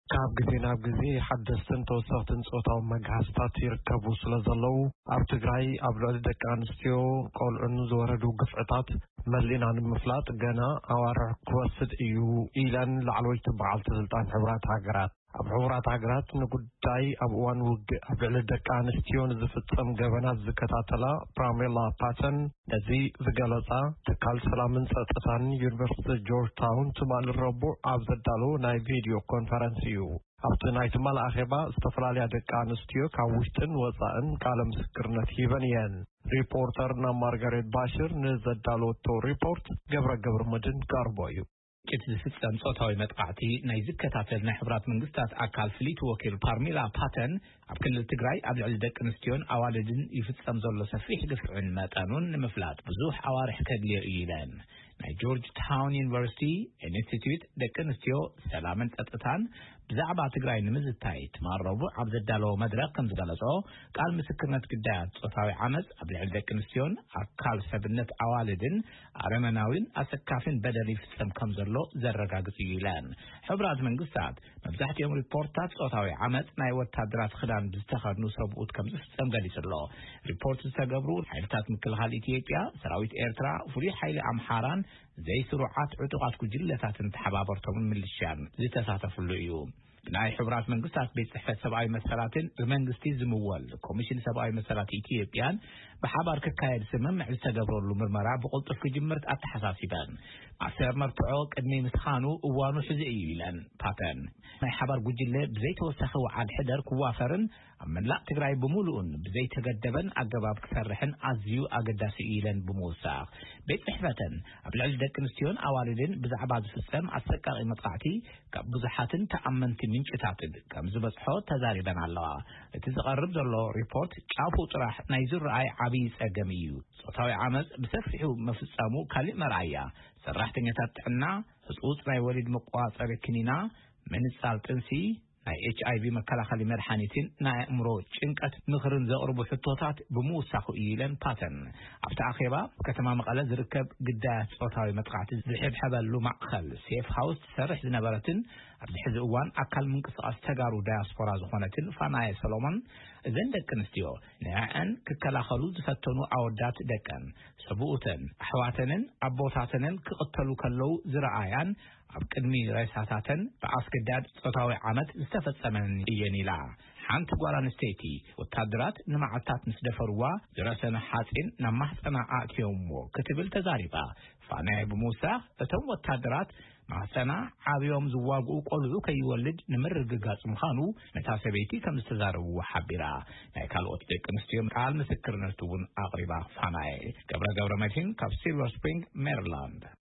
ካብ ግዜ ናብ ግዜ ሓደስትን ተወሳኽትን ጾታዊ መግሃስታት ይርከቡ ስለዘለዉ ኣብ ትግራይ ኣብ ልዕሊ ደቂ ኣንስትዮ ቆልዑን ዝወረዱ ግፍዕታት መሊእና ንምፍላጥ ገና ኣዋርሕ ክወስድ እዩ ኢለን ላዕለወይቲ በዓልቲ ስልጣን ሕብራት ሃገራት ኣብ ሕብራት ሃገራት ንጉዳይ ኣብ እዋን ውግእ ኣብ ልዕሊ ደቂ ኣንስትዮ ዝፍጸም ገበናት ዝከታተላ ፓሜላ ፓተን ነዚ ዝገለጻ ትካል ሰላምን ጸጥታን ዩኒቨርሲቲ ጆርጅ ታውን ትማል ረቡዕ ኣብ ዘዳለወ ናይ ቪድዮ ኮንፈረንስ እዩ። ኣብቲ ናይቲ መላኣኼባ ዝተፈላለያ ደቂ ኣንስትዮ ካብ ውሽጥን ወጻእን ቃለ ምስክርነት ሂበን እየን። ሪፖርተርና ማርጋሬት ባሽር ንዘዳለወቶ ሪፖርት ገብረ መድን ቀርቦ እዩ። كت ዝፍጸም ጾታዊ መጥቃዕቲ ናይ ዝከታተል ናይ ሕብራት መንግስታት ኣካል ፍሊት ወኪል ፓርሜላ ፓተን ኣብ ክልል ትግራይ ኣብ ልዕሊ ደቂ ኣንስትዮን ኣዋልድን ይፍጸም ዘሎ ሰፊሕ ግፍዕን መጠኑን ንምፍላጥ ብዙሕ ኣዋርሕ ከድልዮ እዩ ኢለን ናይ ጆርጅ ታውን ዩኒቨርሲቲ ኢንስቲትዩት ደቂ ኣንስትዮ ሰላምን ጸጥታን ብዛዕባ ትግራይ ንምዝታይ ትማረቡ ኣብ ዘዳለወ መድረክ ከም ዝገለጾ ቃል ምስክርነት ግዳያት ጾታዊ ዓመፅ ኣብ ልዕሊ ደቂ ኣንስትዮን ኣካል ሰብነት ኣዋልድን ኣረመናዊን ኣሰካፍን በደል ይፍጸም ከም ዘሎ ዘረጋግጽ እዩ ኢለን ሕብራት መንግስታት መብዛሕትኦም ሪፖርታት ጾታዊ ዓመፅ ናይ ወታደራት ክዳን ዝተኸድኑ ሰብኡት ከም ዝፍጸም ገሊጹሎ ሪፖርት ዝተገብሩ ሓይልታት ምክልኻል ኢትዮጵያ ሰራዊት ኤርትራ ፍሉይ ሓይሊ ኣምሓራን ዘይስሩዓት ዕጡቃት ጉጅለታትን ተሓባበርቶምን ሚሊሽያን ዝተሳተፉሉ እዩ ናይ ሕብራት መንግስታት ቤት ጽሕፈት ሰብኣዊ መሰላትን ብመንግስቲ ዝምወል ኮሚሽን ሰብኣዊ መሰላት ኢትዮጵያን بحبار كايد سمم استجبروا المرمرة بقولت في جمرة التحساسيبان عسير مرتعو قدمي مسخانو وانو حزئي لان باتن ما حبار جوجله بزيت وسخو على الحدر كوافرن اما لا تقراي بمولون بزيت تقدبن اجباب كسرحن ازيو اقداسي لان بموساخ بيت صحفتن ابلعج دك نستيون اوالدين بزعباد في السم اسكار مقطعتي كبزحاتن تامنت منشتاتد كم زبصحو تزاربن الله تزقرب زلو ريبورت ጫፉ ጥራሕ ናይ ዝርአይ ዓብይ ጸገም እዩ ጾታዊ ዓመፅ ብሰፊሑ መፍጸሙ ካልእ መርኣያ ሰራሕተኛታት ጥዕና ህጹጽ ናይ ወሊድ መቋጸሪ ክኒና ምንጻል ጥንሲ ናይ HIV መከላኸሊ መድሓኒትን ናይ እምሮ ጭንቀት ምኽርን ዘቕርቡ ሕቶታት ብምውሳኹ ኢለን ፓተን ኣብቲ ኣኼባ ከተማ መቐለ ዝርከብ ግዳያት ጾታዊ መጥቃዕቲ ዝሕብሐበሉ ማእኸል ሴፍ ሃውስ ሰርሕ ዝነበረትን ኣብዚ ሕዚ እዋን ኣካል ምንቅስቓስ ተጋሩ ዳያስፖራ ዝኾነትን ፋናየ ሰሎሞን እዘን ደቂ ኣንስትዮ ንዐን ክከላኸሉ ዝፈተኑ ኣወዳት ደቀን ሰብኡተን ኣሕዋተንን ኣቦታተንን ክቕተሉ ከለዉ ዝረኣያን ኣብ ቅድሚ ራይሳታተን በኣስገዳድ ጾታዊ ዓመት ዝተፈጸመን እየን ኢላ ሓንቲ ጓል ኣንስተይቲ ወታደራት ንመዓልታት ምስ ደፈርዋ ዝረሰነ ሓፂን ናብ ማህፀና ኣእትዮምዎ ክትብል ተዛሪባ ፋናየ ብምውሳኽ እቶም ወታደራት ማህፀና ዓብዮም ዝዋግኡ ቆልዑ ከይወልድ ንምርግጋጽ ምዃኑ ነታ ሰበይቲ ከም ዝተዛረብዎ ሓቢራ ናይ ካልኦት ደቂ ኣንስትዮ ቃል ምስክርነት እውን ኣቕሪባ ፋናየ ገብረ መድህን ካብ ሲልቨር ስፕሪንግ ሜሪላንድ